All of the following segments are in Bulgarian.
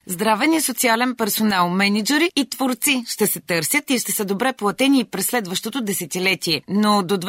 Здравен и социален персонал, мениджъри и творци ще се търсят и ще са добре платени и през следващото десетилетие. Но до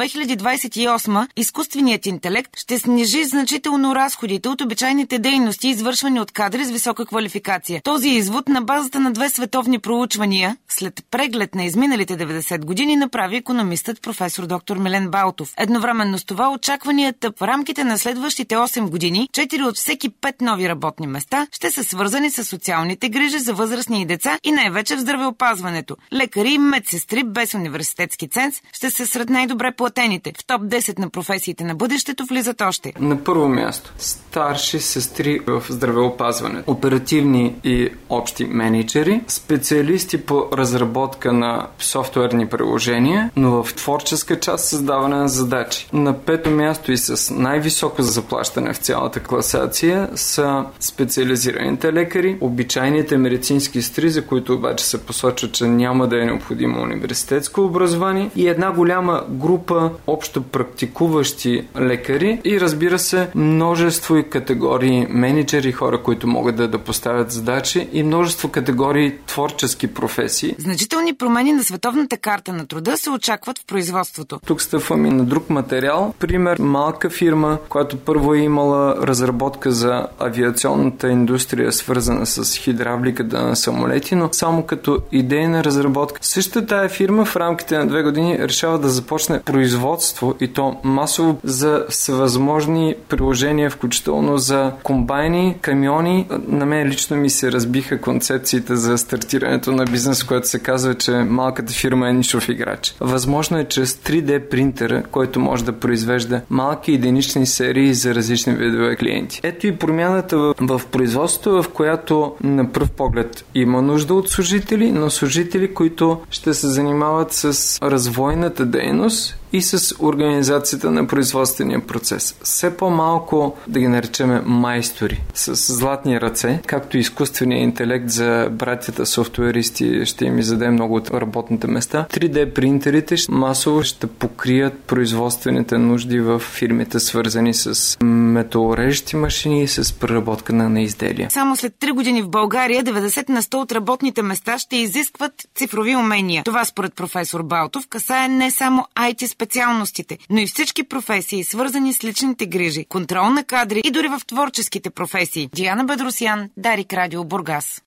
2028 изкуственият интелект ще снижи значително разходите от обичайните дейности, извършвани от кадри с висока квалификация. Този извод на базата на 2 световни проучвания, след преглед на изминалите 90 години, направи икономистът професор доктор Милен Балтов. Едновременно с това очакванията в рамките на следващите 8 години, 4 от всеки 5 нови работни места ще са свързани с социалните грижи за възрастни и деца и най-вече в здравеопазването. Лекари и медсестри без университетски ценз ще са сред най-добре платените. В топ 10 на професиите на бъдещето влизат още. На първо място, старши сестри в здравеопазването, оперативни и общи менеджери, специалисти по разработка на софтуерни приложения, но в творческа част създаване на задачи. На 5-то място и с най-високо заплащане в цялата класация са специализираните лекари, обичайните медицински сестри, за които обаче се посочва, че няма да е необходимо университетско образование, и една голяма група общо практикуващи лекари и, разбира се, множество и категории менеджери, хора, които могат да поставят задачи, и множество категории творчески професии. Значителни промени на световната карта на труда се очакват в производството. Тук стъпваме на друг материал. Пример, малка фирма, която първо е имала разработка за авиационната индустрия, свързана с хидравликата на самолети, но само като идейна разработка. Същата тая фирма в рамките на 2 години решава да започне производство, и то масово, за всевъзможни приложения, включително за комбайни, камиони. На мен лично ми се разбиха концепциите за стартирането на бизнес, което се казва, че малката фирма е нишов играч. Възможно е чрез 3D принтера, който може да произвежда малки единични серии за различни видове клиенти. Ето и промяната в производството, в която на пръв поглед има нужда от служители, но служители, които ще се занимават с развойната дейност и с организацията на производствения процес. Все по-малко, да ги наречеме майстори, с златни ръце, както изкуственият интелект за братята софтуеристи ще им издаде много от работните места. 3D принтерите масово ще покрият производствените нужди в фирмите, свързани с металорежещи машини и с преработка на изделия. Само след 3 години в България 90% от работните места ще изискват цифрови умения. Това според професор Балтов касае не само IT специалностите, но и всички професии, свързани с личните грижи, контрол на кадри и дори в творческите професии. Диана Бедросян, Дарик Радио, Бургас.